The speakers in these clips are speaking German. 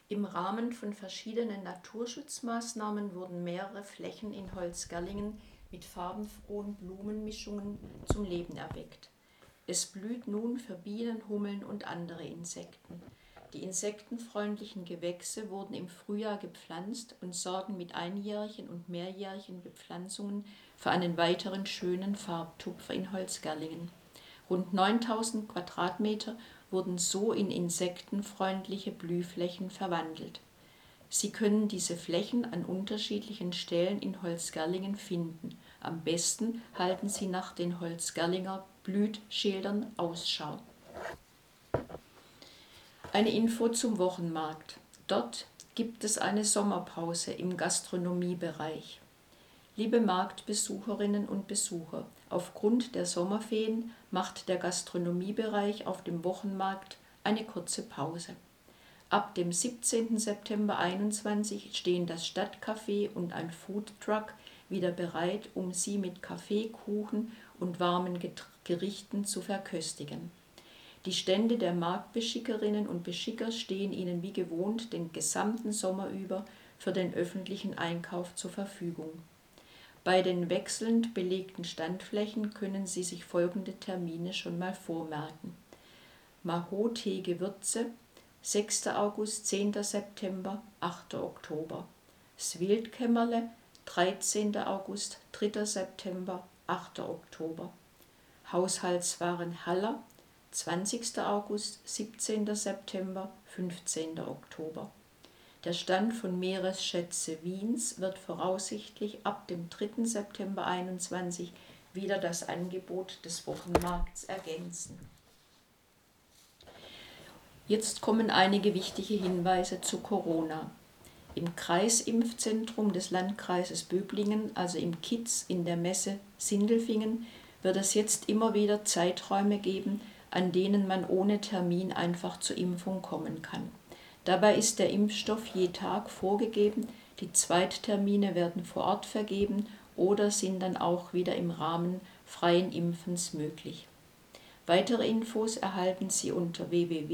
Im Rahmen von verschiedenen Naturschutzmaßnahmen wurden mehrere Flächen in Holzgerlingen mit farbenfrohen Blumenmischungen zum Leben erweckt. Es blüht nun für Bienen, Hummeln und andere Insekten. Die insektenfreundlichen Gewächse wurden im Frühjahr gepflanzt und sorgen mit einjährigen und mehrjährigen Bepflanzungen für einen weiteren schönen Farbtupfer in Holzgerlingen. Rund 9000 Quadratmeter wurden so in insektenfreundliche Blühflächen verwandelt. Sie können diese Flächen an unterschiedlichen Stellen in Holzgerlingen finden. Am besten halten Sie nach den Holzgerlinger Blütschildern Ausschau. Eine Info zum Wochenmarkt. Dort gibt es eine Sommerpause im Gastronomiebereich. Liebe Marktbesucherinnen und Besucher, aufgrund der Sommerferien macht der Gastronomiebereich auf dem Wochenmarkt eine kurze Pause. Ab dem 17. September 2021 stehen das Stadtcafé und ein Foodtruck wieder bereit, um Sie mit Kaffee, Kuchen und warmen Gerichten zu verköstigen. Die Stände der Marktbeschickerinnen und Beschicker stehen Ihnen wie gewohnt den gesamten Sommer über für den öffentlichen Einkauf zur Verfügung. Bei den wechselnd belegten Standflächen können Sie sich folgende Termine schon mal vormerken: Mahot-Gewürze, 6. August, 10. September, 8. Oktober. Swildkämmerle, 13. August, 3. September, 8. Oktober. Haushaltswaren Haller, 20. August, 17. September, 15. Oktober. Der Stand von Meeresschätze Wiens wird voraussichtlich ab dem 3. September 2021 wieder das Angebot des Wochenmarkts ergänzen. Jetzt kommen einige wichtige Hinweise zu Corona. Im Kreisimpfzentrum des Landkreises Böblingen, also im KIZ in der Messe Sindelfingen, wird es jetzt immer wieder Zeiträume geben, an denen man ohne Termin einfach zur Impfung kommen kann. Dabei ist der Impfstoff je Tag vorgegeben, die Zweittermine werden vor Ort vergeben oder sind dann auch wieder im Rahmen freien Impfens möglich. Weitere Infos erhalten Sie unter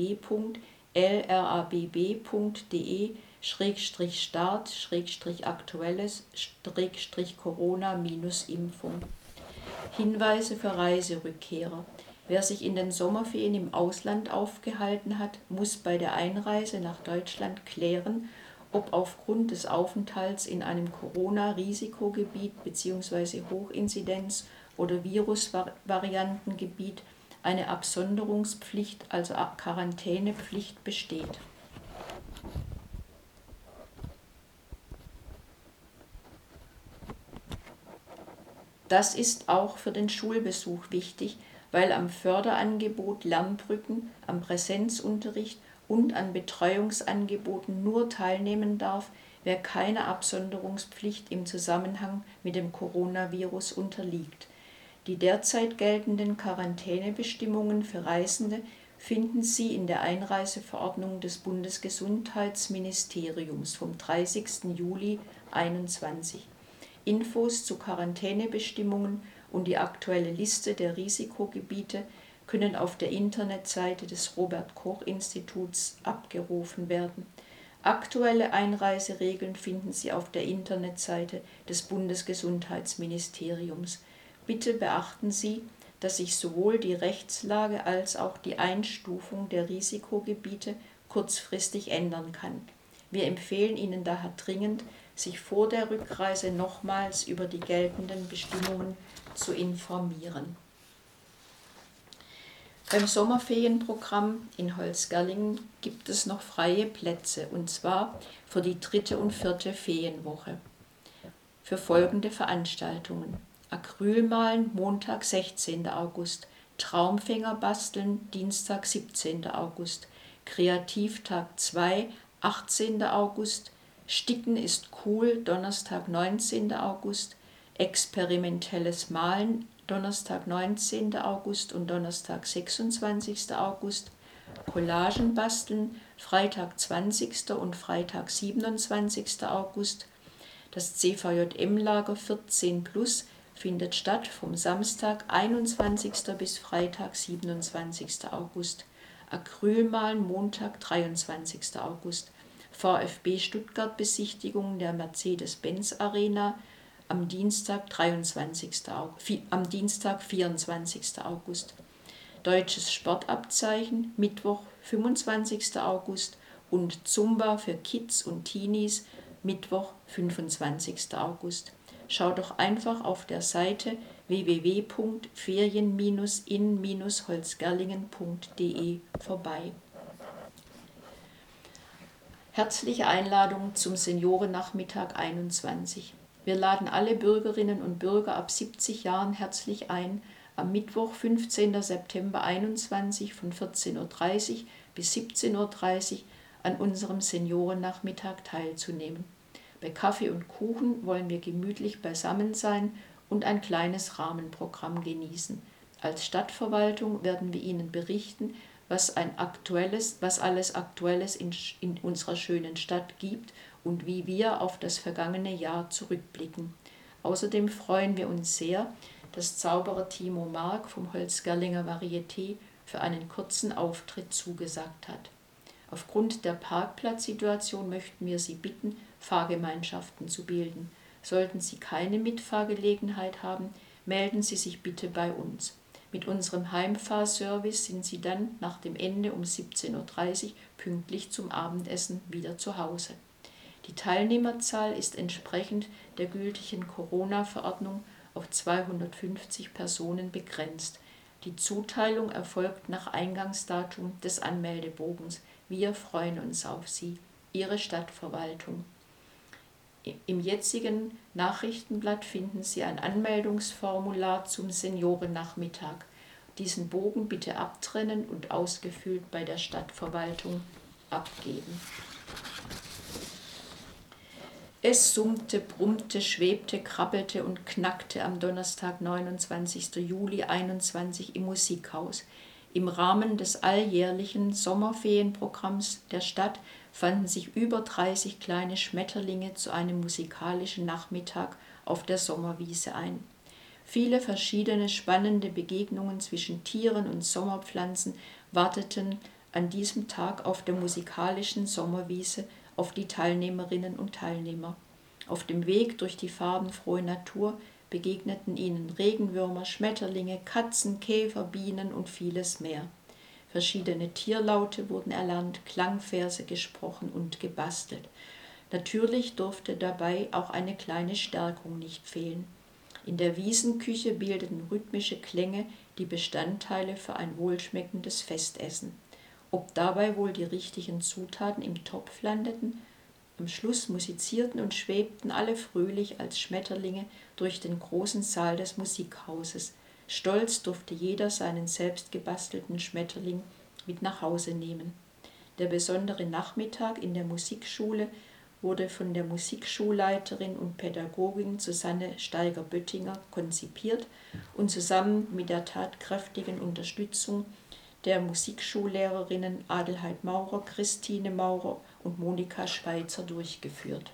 www.lrabb.de/start/aktuelles/Corona-Impfung. Hinweise für Reiserückkehrer. Wer sich in den Sommerferien im Ausland aufgehalten hat, muss bei der Einreise nach Deutschland klären, ob aufgrund des Aufenthalts in einem Corona-Risikogebiet bzw. Hochinzidenz- oder Virusvariantengebiet eine Absonderungspflicht, also Quarantänepflicht, besteht. Das ist auch für den Schulbesuch wichtig, weil am Förderangebot Lernbrücken, am Präsenzunterricht und an Betreuungsangeboten nur teilnehmen darf, wer keiner Absonderungspflicht im Zusammenhang mit dem Coronavirus unterliegt. Die derzeit geltenden Quarantänebestimmungen für Reisende finden Sie in der Einreiseverordnung des Bundesgesundheitsministeriums vom 30. Juli 2021. Infos zu Quarantänebestimmungen und die aktuelle Liste der Risikogebiete können auf der Internetseite des Robert-Koch-Instituts abgerufen werden. Aktuelle Einreiseregeln finden Sie auf der Internetseite des Bundesgesundheitsministeriums. Bitte beachten Sie, dass sich sowohl die Rechtslage als auch die Einstufung der Risikogebiete kurzfristig ändern kann. Wir empfehlen Ihnen daher dringend, sich vor der Rückreise nochmals über die geltenden Bestimmungen zu informieren. Beim Sommerferienprogramm in Holzgerlingen gibt es noch freie Plätze, und zwar für die 3. und 4. Ferienwoche. Für folgende Veranstaltungen: Acrylmalen, Montag, 16. August, Traumfänger basteln, Dienstag, 17. August, Kreativtag 2, 18. August, Sticken ist cool, Donnerstag, 19. August, experimentelles Malen, Donnerstag, 19. August und Donnerstag, 26. August, Collagen basteln, Freitag, 20. und Freitag, 27. August. Das CVJM-Lager 14+ findet statt vom Samstag, 21. bis Freitag, 27. August. Acrylmalen, Montag, 23. August. VfB Stuttgart Besichtigung der Mercedes-Benz Arena am Dienstag, 24. August. Deutsches Sportabzeichen, Mittwoch, 25. August und Zumba für Kids und Teenies, Mittwoch, 25. August. Schau doch einfach auf der Seite www.ferien-in-holzgerlingen.de vorbei. Herzliche Einladung zum Seniorennachmittag 21. Wir laden alle Bürgerinnen und Bürger ab 70 Jahren herzlich ein, am Mittwoch, 15. September 21 von 14.30 Uhr bis 17.30 Uhr an unserem Seniorennachmittag teilzunehmen. Bei Kaffee und Kuchen wollen wir gemütlich beisammen sein und ein kleines Rahmenprogramm genießen. Als Stadtverwaltung werden wir Ihnen berichten, was alles Aktuelles in unserer schönen Stadt gibt und wie wir auf das vergangene Jahr zurückblicken. Außerdem freuen wir uns sehr, dass Zauberer Timo Mark vom Holzgerlinger Varieté für einen kurzen Auftritt zugesagt hat. Aufgrund der Parkplatzsituation möchten wir Sie bitten, Fahrgemeinschaften zu bilden. Sollten Sie keine Mitfahrgelegenheit haben, melden Sie sich bitte bei uns. Mit unserem Heimfahrservice sind Sie dann nach dem Ende um 17.30 Uhr pünktlich zum Abendessen wieder zu Hause. Die Teilnehmerzahl ist entsprechend der gültigen Corona-Verordnung auf 250 Personen begrenzt. Die Zuteilung erfolgt nach Eingangsdatum des Anmeldebogens. Wir freuen uns auf Sie. Ihre Stadtverwaltung. Im jetzigen Nachrichtenblatt finden Sie ein Anmeldungsformular zum Seniorennachmittag. Diesen Bogen bitte abtrennen und ausgefüllt bei der Stadtverwaltung abgeben. Es summte, brummte, schwebte, krabbelte und knackte am Donnerstag, 29. Juli 21 im Musikhaus. Im Rahmen des alljährlichen Sommerferienprogramms der Stadt fanden sich über 30 kleine Schmetterlinge zu einem musikalischen Nachmittag auf der Sommerwiese ein. Viele verschiedene spannende Begegnungen zwischen Tieren und Sommerpflanzen warteten an diesem Tag auf der musikalischen Sommerwiese auf die Teilnehmerinnen und Teilnehmer. Auf dem Weg durch die farbenfrohe Natur begegneten ihnen Regenwürmer, Schmetterlinge, Katzen, Käfer, Bienen und vieles mehr. Verschiedene Tierlaute wurden erlernt, Klangverse gesprochen und gebastelt. Natürlich durfte dabei auch eine kleine Stärkung nicht fehlen. In der Wiesenküche bildeten rhythmische Klänge die Bestandteile für ein wohlschmeckendes Festessen. Ob dabei wohl die richtigen Zutaten im Topf landeten? Am Schluss musizierten und schwebten alle fröhlich als Schmetterlinge durch den großen Saal des Musikhauses. Stolz durfte jeder seinen selbst gebastelten Schmetterling mit nach Hause nehmen. Der besondere Nachmittag in der Musikschule wurde von der Musikschulleiterin und Pädagogin Susanne Steiger-Böttinger konzipiert und zusammen mit der tatkräftigen Unterstützung der Musikschullehrerinnen Adelheid Maurer, Christine Maurer und Monika Schweizer durchgeführt.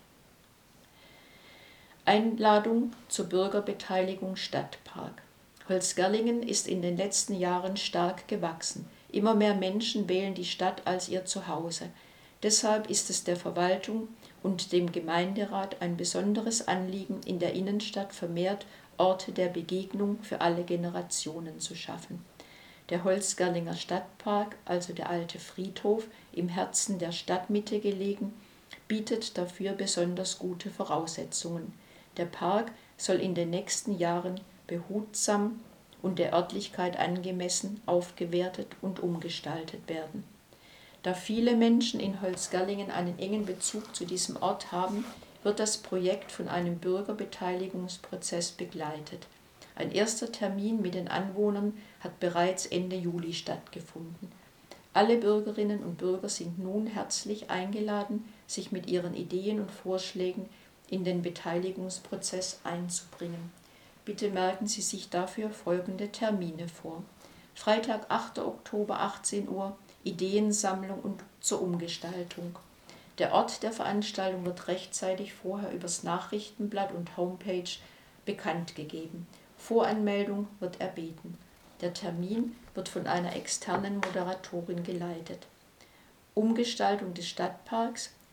Einladung zur Bürgerbeteiligung Stadtpark. Holzgerlingen ist in den letzten Jahren stark gewachsen. Immer mehr Menschen wählen die Stadt als ihr Zuhause. Deshalb ist es der Verwaltung und dem Gemeinderat ein besonderes Anliegen, in der Innenstadt vermehrt Orte der Begegnung für alle Generationen zu schaffen. Der Holzgerlinger Stadtpark, also der alte Friedhof, im Herzen der Stadtmitte gelegen, bietet dafür besonders gute Voraussetzungen. Der Park soll in den nächsten Jahren behutsam und der Örtlichkeit angemessen aufgewertet und umgestaltet werden. Da viele Menschen in Holzgerlingen einen engen Bezug zu diesem Ort haben, wird das Projekt von einem Bürgerbeteiligungsprozess begleitet. Ein erster Termin mit den Anwohnern hat bereits Ende Juli stattgefunden. Alle Bürgerinnen und Bürger sind nun herzlich eingeladen, sich mit ihren Ideen und Vorschlägen in den Beteiligungsprozess einzubringen. Bitte merken Sie sich dafür folgende Termine vor. Freitag, 8. Oktober, 18 Uhr, Ideensammlung und zur Umgestaltung. Der Ort der Veranstaltung wird rechtzeitig vorher übers Nachrichtenblatt und Homepage bekannt gegeben. Voranmeldung wird erbeten. Der Termin wird von einer externen Moderatorin geleitet. Umgestaltung des Stadtparks.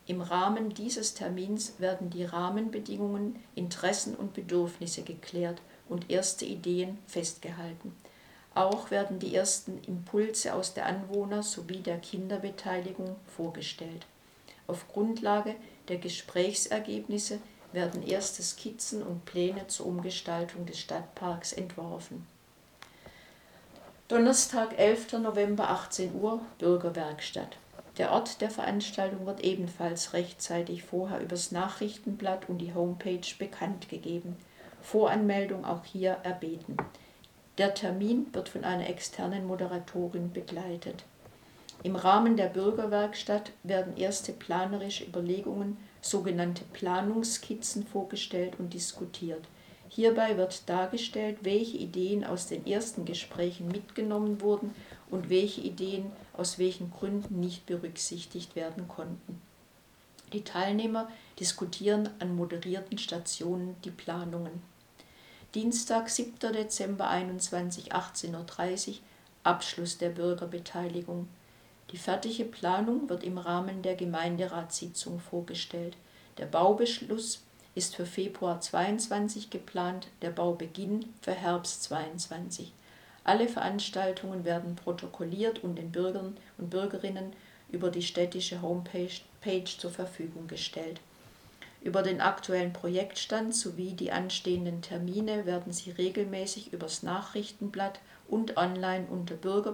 Im Rahmen dieses Termins werden die Rahmenbedingungen, Interessen und Bedürfnisse geklärt und erste Ideen festgehalten. Auch werden die ersten Impulse aus der Anwohner- sowie der Kinderbeteiligung vorgestellt. Auf Grundlage der Gesprächsergebnisse werden erste Skizzen und Pläne zur Umgestaltung des Stadtparks entworfen. Donnerstag, 11. November, 18 Uhr, Bürgerwerkstatt. Der Ort der Veranstaltung wird ebenfalls rechtzeitig vorher übers Nachrichtenblatt und die Homepage bekannt gegeben. Voranmeldung auch hier erbeten. Der Termin wird von einer externen Moderatorin begleitet. Im Rahmen der Bürgerwerkstatt werden erste planerische Überlegungen, sogenannte Planungsskizzen, vorgestellt und diskutiert. Hierbei wird dargestellt, welche Ideen aus den ersten Gesprächen mitgenommen wurden und welche Ideen aus welchen Gründen nicht berücksichtigt werden konnten. Die Teilnehmer diskutieren an moderierten Stationen die Planungen. Dienstag, 7. Dezember 21, 18:30 Uhr, Abschluss der Bürgerbeteiligung. Die fertige Planung wird im Rahmen der Gemeinderatssitzung vorgestellt. Der Baubeschluss ist für Februar 22 geplant, der Baubeginn für Herbst 22. Alle Veranstaltungen werden protokolliert und den Bürgern und Bürgerinnen über die städtische Homepage zur Verfügung gestellt. Über den aktuellen Projektstand sowie die anstehenden Termine werden Sie regelmäßig übers Nachrichtenblatt und online unter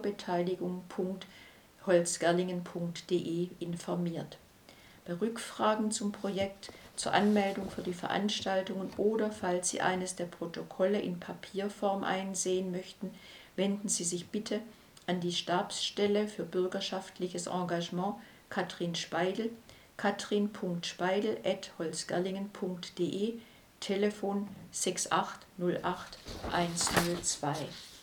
bürgerbeteiligung.holzgerlingen.de informiert. Bei Rückfragen zum Projekt, zur Anmeldung für die Veranstaltungen oder falls Sie eines der Protokolle in Papierform einsehen möchten, wenden Sie sich bitte an die Stabsstelle für bürgerschaftliches Engagement Katrin Speidel, katrin.speidel@holzgerlingen.de, Telefon 6808 102.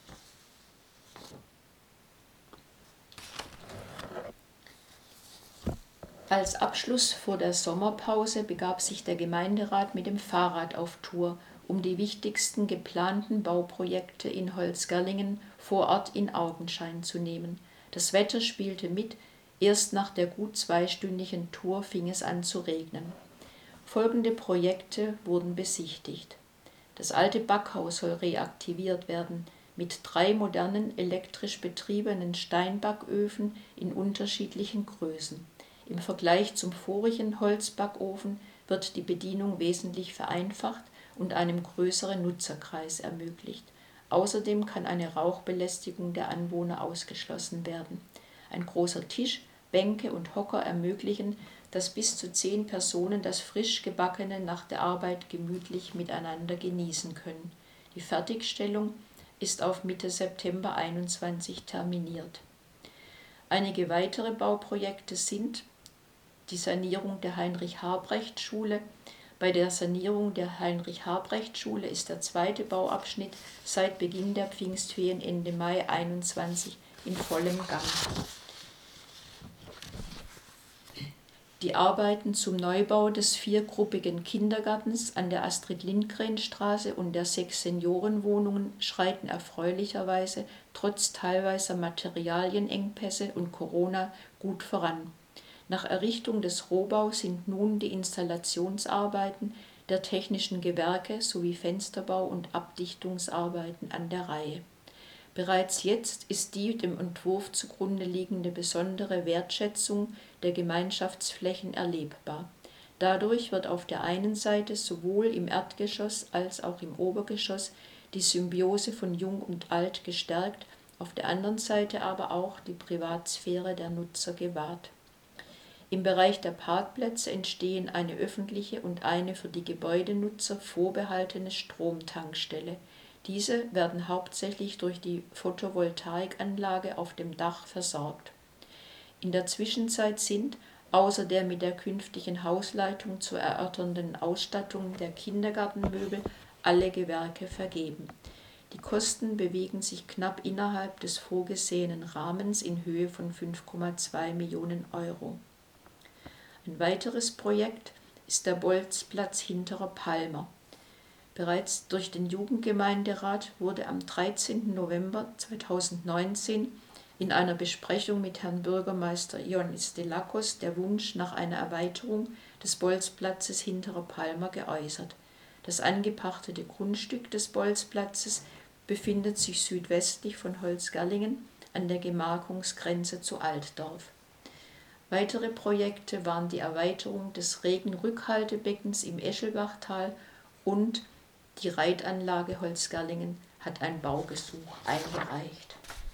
Als Abschluss vor der Sommerpause begab sich der Gemeinderat mit dem Fahrrad auf Tour, um die wichtigsten geplanten Bauprojekte in Holzgerlingen vor Ort in Augenschein zu nehmen. Das Wetter spielte mit, erst nach der gut zweistündigen Tour fing es an zu regnen. Folgende Projekte wurden besichtigt. Das alte Backhaus soll reaktiviert werden, mit 3 modernen elektrisch betriebenen Steinbacköfen in unterschiedlichen Größen. Im Vergleich zum vorigen Holzbackofen wird die Bedienung wesentlich vereinfacht und einem größeren Nutzerkreis ermöglicht. Außerdem kann eine Rauchbelästigung der Anwohner ausgeschlossen werden. Ein großer Tisch, Bänke und Hocker ermöglichen, dass bis zu 10 Personen das frisch gebackene nach der Arbeit gemütlich miteinander genießen können. Die Fertigstellung ist auf Mitte September 21 terminiert. Einige weitere Bauprojekte sind die Sanierung der Heinrich-Habrecht-Schule. Bei der Sanierung der Heinrich-Habrecht-Schule ist der zweite Bauabschnitt seit Beginn der Pfingstferien Ende Mai 21 in vollem Gang. Die Arbeiten zum Neubau des 4-gruppigen Kindergartens an der Astrid-Lindgren-Straße und der 6 Seniorenwohnungen schreiten erfreulicherweise trotz teilweiser Materialienengpässe und Corona gut voran. Nach Errichtung des Rohbaus sind nun die Installationsarbeiten der technischen Gewerke sowie Fensterbau und Abdichtungsarbeiten an der Reihe. Bereits jetzt ist die dem Entwurf zugrunde liegende besondere Wertschätzung der Gemeinschaftsflächen erlebbar. Dadurch wird auf der einen Seite sowohl im Erdgeschoss als auch im Obergeschoss die Symbiose von Jung und Alt gestärkt, auf der anderen Seite aber auch die Privatsphäre der Nutzer gewahrt. Im Bereich der Parkplätze entstehen eine öffentliche und eine für die Gebäudenutzer vorbehaltene Stromtankstelle. Diese werden hauptsächlich durch die Photovoltaikanlage auf dem Dach versorgt. In der Zwischenzeit sind, außer der mit der künftigen Hausleitung zu erörternden Ausstattung der Kindergartenmöbel, alle Gewerke vergeben. Die Kosten bewegen sich knapp innerhalb des vorgesehenen Rahmens in Höhe von 5,2 Millionen Euro. Ein weiteres Projekt ist der Bolzplatz Hinterer Palmer. Bereits durch den Jugendgemeinderat wurde am 13. November 2019 in einer Besprechung mit Herrn Bürgermeister Ioannis Dellakos der Wunsch nach einer Erweiterung des Bolzplatzes Hinterer Palmer geäußert. Das angepachtete Grundstück des Bolzplatzes befindet sich südwestlich von Holzgerlingen an der Gemarkungsgrenze zu Altdorf. Weitere Projekte waren die Erweiterung des Regenrückhaltebeckens im Eschelbachtal und die Reitanlage Holzgerlingen hat ein Baugesuch eingereicht.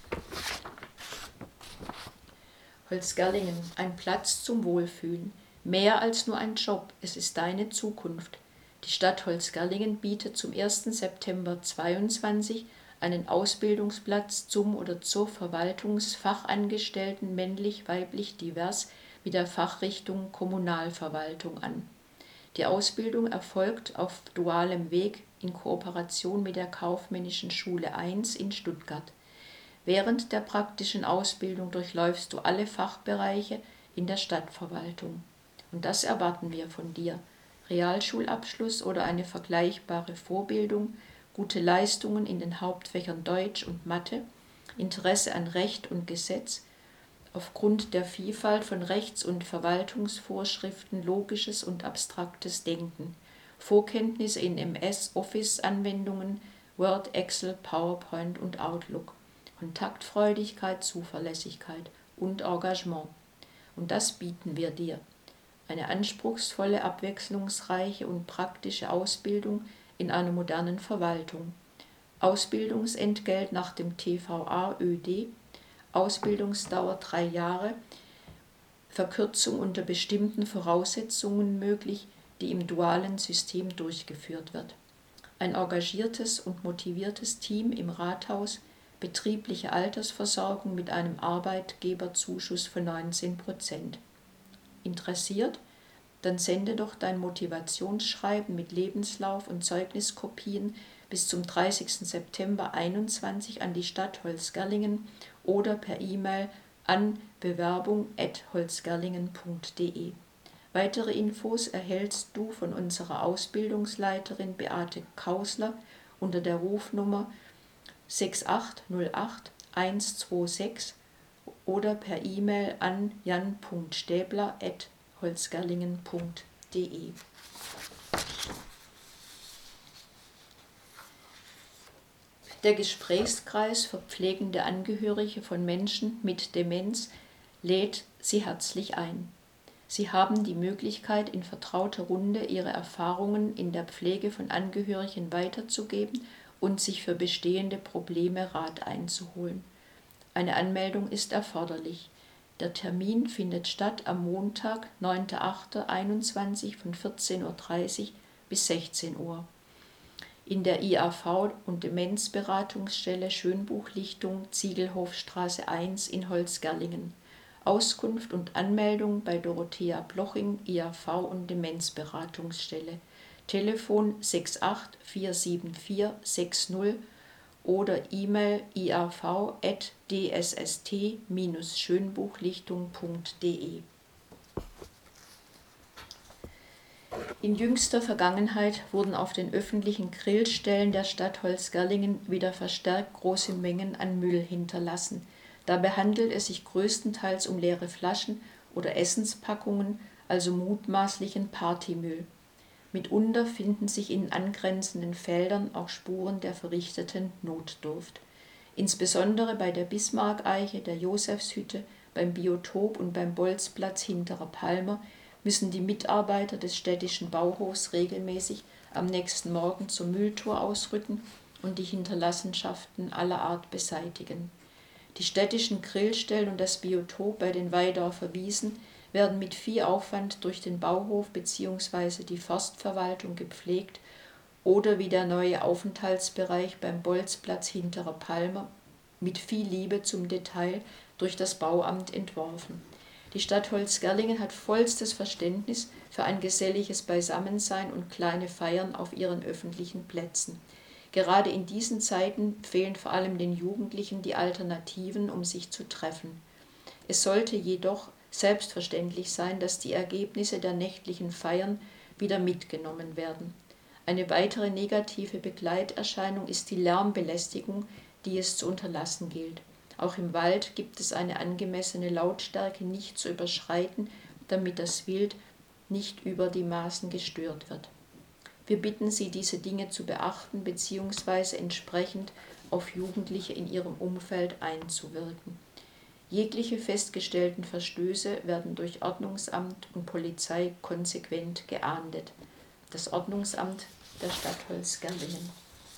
Holzgerlingen, ein Platz zum Wohlfühlen. Mehr als nur ein Job, es ist deine Zukunft. Die Stadt Holzgerlingen bietet zum 1. September 2022 einen Ausbildungsplatz zum oder zur Verwaltungsfachangestellten männlich-weiblich divers mit der Fachrichtung Kommunalverwaltung an. Die Ausbildung erfolgt auf dualem Weg in Kooperation mit der Kaufmännischen Schule I in Stuttgart. Während der praktischen Ausbildung durchläufst du alle Fachbereiche in der Stadtverwaltung. Und das erwarten wir von dir. Realschulabschluss oder eine vergleichbare Vorbildung, gute Leistungen in den Hauptfächern Deutsch und Mathe, Interesse an Recht und Gesetz, aufgrund der Vielfalt von Rechts- und Verwaltungsvorschriften logisches und abstraktes Denken, Vorkenntnisse in MS-Office-Anwendungen, Word, Excel, PowerPoint und Outlook, Kontaktfreudigkeit, Zuverlässigkeit und Engagement. Und das bieten wir dir. Eine anspruchsvolle, abwechslungsreiche und praktische Ausbildung in einer modernen Verwaltung. Ausbildungsentgelt nach dem TVA-ÖD, Ausbildungsdauer 3 Jahre, Verkürzung unter bestimmten Voraussetzungen möglich, die im dualen System durchgeführt wird. Ein engagiertes und motiviertes Team im Rathaus, betriebliche Altersversorgung mit einem Arbeitgeberzuschuss von 19%. Interessiert? Dann sende doch dein Motivationsschreiben mit Lebenslauf und Zeugniskopien bis zum 30. September 2021 an die Stadt Holzgerlingen oder per E-Mail an bewerbung@holzgerlingen.de. Weitere Infos erhältst du von unserer Ausbildungsleiterin Beate Kausler unter der Rufnummer 6808 126 oder per E-Mail an jan.stäbler@holzgerlingen.de. Der Gesprächskreis für pflegende Angehörige von Menschen mit Demenz lädt Sie herzlich ein. Sie haben die Möglichkeit, in vertrauter Runde Ihre Erfahrungen in der Pflege von Angehörigen weiterzugeben und sich für bestehende Probleme Rat einzuholen. Eine Anmeldung ist erforderlich. Der Termin findet statt am Montag, 9.8.21 von 14:30 Uhr bis 16 Uhr. In der IAV- und Demenzberatungsstelle Schönbuchlichtung, Ziegelhofstraße 1 in Holzgerlingen. Auskunft und Anmeldung bei Dorothea Bloching, IAV- und Demenzberatungsstelle. Telefon 68 474 60 oder E-Mail iav@dsst-schönbuchlichtung.de. In jüngster Vergangenheit wurden auf den öffentlichen Grillstellen der Stadt Holzgerlingen wieder verstärkt große Mengen an Müll hinterlassen. Dabei handelt es sich größtenteils um leere Flaschen oder Essenspackungen, also mutmaßlichen Partymüll. Mitunter finden sich in angrenzenden Feldern auch Spuren der verrichteten Notdurft. Insbesondere bei der Bismarck-Eiche, der Josefshütte, beim Biotop und beim Bolzplatz Hinterer Palmer müssen die Mitarbeiter des städtischen Bauhofs regelmäßig am nächsten Morgen zur Mülltour ausrücken und die Hinterlassenschaften aller Art beseitigen. Die städtischen Grillstellen und das Biotop bei den Weidorfer Wiesen werden mit viel Aufwand durch den Bauhof bzw. die Forstverwaltung gepflegt oder wie der neue Aufenthaltsbereich beim Bolzplatz Hinterer Palmer mit viel Liebe zum Detail durch das Bauamt entworfen. Die Stadt Holzgerlingen hat vollstes Verständnis für ein geselliges Beisammensein und kleine Feiern auf ihren öffentlichen Plätzen. Gerade in diesen Zeiten fehlen vor allem den Jugendlichen die Alternativen, um sich zu treffen. Es sollte jedoch selbstverständlich sein, dass die Ergebnisse der nächtlichen Feiern wieder mitgenommen werden. Eine weitere negative Begleiterscheinung ist die Lärmbelästigung, die es zu unterlassen gilt. Auch im Wald gibt es eine angemessene Lautstärke nicht zu überschreiten, damit das Wild nicht über die Maßen gestört wird. Wir bitten Sie, diese Dinge zu beachten bzw. entsprechend auf Jugendliche in ihrem Umfeld einzuwirken. Jegliche festgestellten Verstöße werden durch Ordnungsamt und Polizei konsequent geahndet. Das Ordnungsamt der Stadt Holzgerlingen.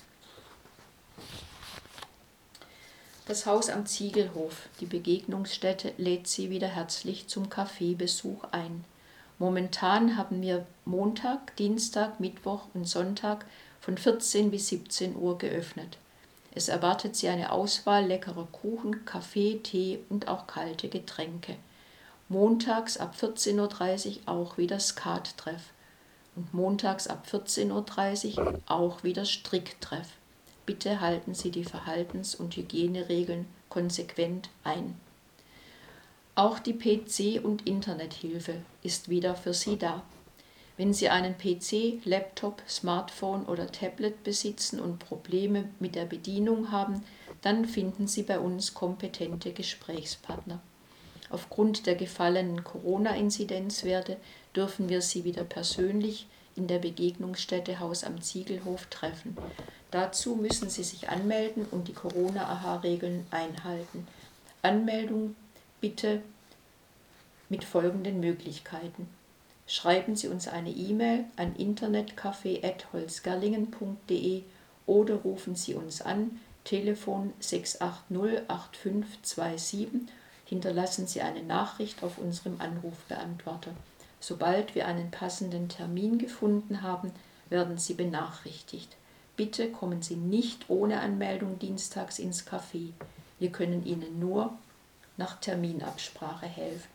Das Haus am Ziegelhof, die Begegnungsstätte, lädt Sie wieder herzlich zum Kaffeebesuch ein. Momentan haben wir Montag, Dienstag, Mittwoch und Sonntag von 14 bis 17 Uhr geöffnet. Es erwartet Sie eine Auswahl leckerer Kuchen, Kaffee, Tee und auch kalte Getränke. Montags ab 14:30 Uhr auch wieder Skattreff und montags ab 14:30 Uhr auch wieder Stricktreff. Bitte halten Sie die Verhaltens- und Hygieneregeln konsequent ein. Auch die PC- und Internethilfe ist wieder für Sie da. Wenn Sie einen PC, Laptop, Smartphone oder Tablet besitzen und Probleme mit der Bedienung haben, dann finden Sie bei uns kompetente Gesprächspartner. Aufgrund der gefallenen Corona-Inzidenzwerte dürfen wir Sie wieder persönlich in der Begegnungsstätte Haus am Ziegelhof treffen. Dazu müssen Sie sich anmelden und die Corona-AHA-Regeln einhalten. Anmeldung bitte mit folgenden Möglichkeiten. Schreiben Sie uns eine E-Mail an internetcafé@holzgerlingen.de oder rufen Sie uns an, Telefon 680 8527, hinterlassen Sie eine Nachricht auf unserem Anrufbeantworter. Sobald wir einen passenden Termin gefunden haben, werden Sie benachrichtigt. Bitte kommen Sie nicht ohne Anmeldung dienstags ins Café. Wir können Ihnen nur nach Terminabsprache helfen.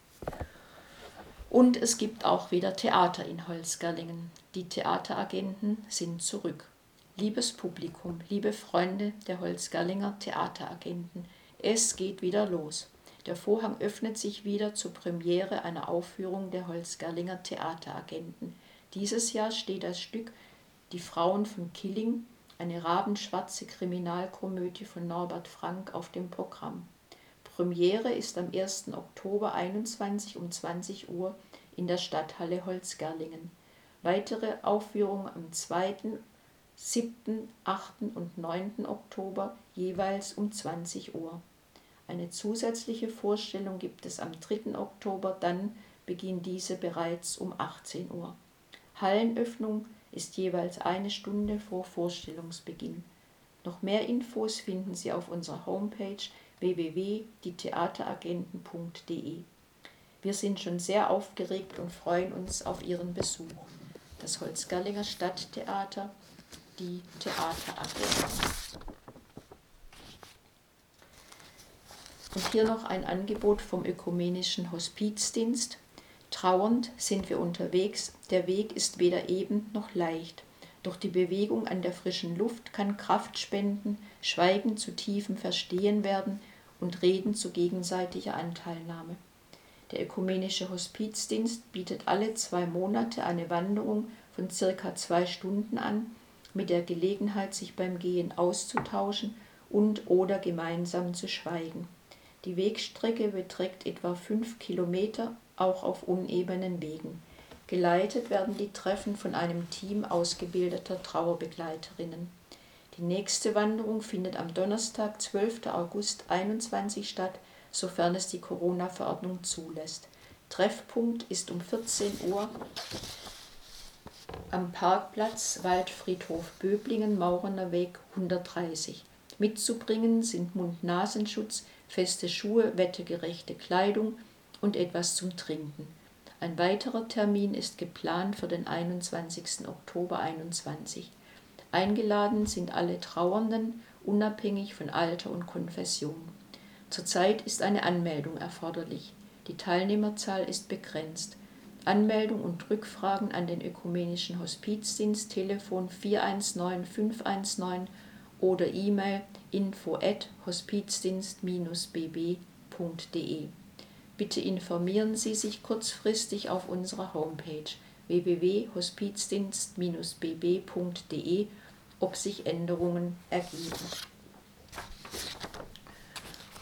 Und es gibt auch wieder Theater in Holzgerlingen. Die Theateragenten sind zurück. Liebes Publikum, liebe Freunde der Holzgerlinger Theateragenten, es geht wieder los. Der Vorhang öffnet sich wieder zur Premiere einer Aufführung der Holzgerlinger Theateragenten. Dieses Jahr steht das Stück Die Frauen von Killing, eine rabenschwarze Kriminalkomödie von Norbert Frank, auf dem Programm. Premiere ist am 1. Oktober 21 um 20 Uhr in der Stadthalle Holzgerlingen. Weitere Aufführungen am 2., 7., 8. und 9. Oktober jeweils um 20 Uhr. Eine zusätzliche Vorstellung gibt es am 3. Oktober, dann beginnt diese bereits um 18 Uhr. Hallenöffnung ist jeweils eine Stunde vor Vorstellungsbeginn. Noch mehr Infos finden Sie auf unserer Homepage www.dietheateragenten.de. Wir sind schon sehr aufgeregt und freuen uns auf Ihren Besuch. Das Holzgerlinger Stadttheater, die Theateragenten. Und hier noch ein Angebot vom Ökumenischen Hospizdienst. Trauernd sind wir unterwegs, der Weg ist weder eben noch leicht. Doch die Bewegung an der frischen Luft kann Kraft spenden, Schweigen zu tiefem Verstehen werden und Reden zu gegenseitiger Anteilnahme. Der Ökumenische Hospizdienst bietet alle 2 Monate eine Wanderung von ca. 2 Stunden an, mit der Gelegenheit, sich beim Gehen auszutauschen und oder gemeinsam zu schweigen. Die Wegstrecke beträgt etwa 5 Kilometer, auch auf unebenen Wegen. Geleitet werden die Treffen von einem Team ausgebildeter Trauerbegleiterinnen. Die nächste Wanderung findet am Donnerstag, 12. August 2021 statt, sofern es die Corona-Verordnung zulässt. Treffpunkt ist um 14 Uhr am Parkplatz Waldfriedhof Böblingen, Maurener Weg 130. Mitzubringen sind Mund-Nasenschutz, feste Schuhe, wettergerechte Kleidung und etwas zum Trinken. Ein weiterer Termin ist geplant für den 21. Oktober 2021. Eingeladen sind alle Trauernden, unabhängig von Alter und Konfession. Zurzeit ist eine Anmeldung erforderlich. Die Teilnehmerzahl ist begrenzt. Anmeldung und Rückfragen an den Ökumenischen Hospizdienst, Telefon 419 519 oder E-Mail info@hospizdienst-bb.de. Bitte informieren Sie sich kurzfristig auf unserer Homepage www.hospizdienst-bb.de, ob sich Änderungen ergeben.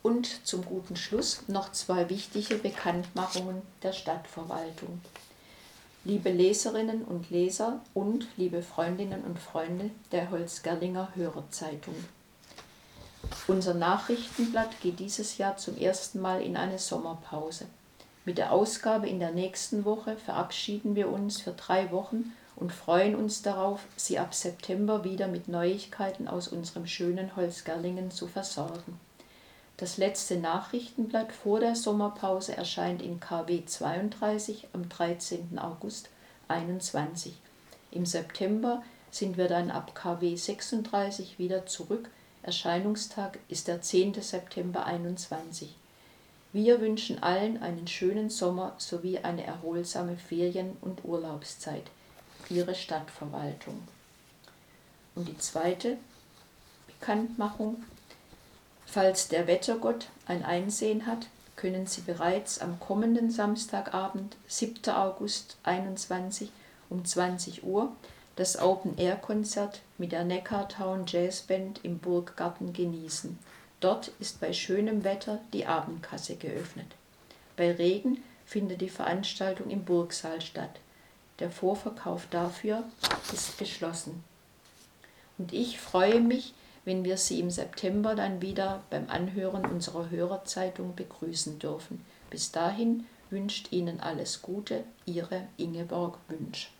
Und zum guten Schluss noch 2 wichtige Bekanntmachungen der Stadtverwaltung. Liebe Leserinnen und Leser und liebe Freundinnen und Freunde der Holzgerlinger Hörerzeitung. Unser Nachrichtenblatt geht dieses Jahr zum ersten Mal in eine Sommerpause. Mit der Ausgabe in der nächsten Woche verabschieden wir uns für 3 Wochen und freuen uns darauf, Sie ab September wieder mit Neuigkeiten aus unserem schönen Holzgerlingen zu versorgen. Das letzte Nachrichtenblatt vor der Sommerpause erscheint in KW 32 am 13. August 2021. Im September sind wir dann ab KW 36 wieder zurück. Erscheinungstag ist der 10. September 2021. Wir wünschen allen einen schönen Sommer sowie eine erholsame Ferien- und Urlaubszeit. Ihre Stadtverwaltung. Und die zweite Bekanntmachung: Falls der Wettergott ein Einsehen hat, können Sie bereits am kommenden Samstagabend, 7. August 2021 um 20 Uhr, das Open-Air-Konzert mit der Neckartown Jazzband im Burggarten genießen. Dort ist bei schönem Wetter die Abendkasse geöffnet. Bei Regen findet die Veranstaltung im Burgsaal statt. Der Vorverkauf dafür ist geschlossen. Und ich freue mich, wenn wir Sie im September dann wieder beim Anhören unserer Hörerzeitung begrüßen dürfen. Bis dahin wünscht Ihnen alles Gute, Ihre Ingeborg Wünsch.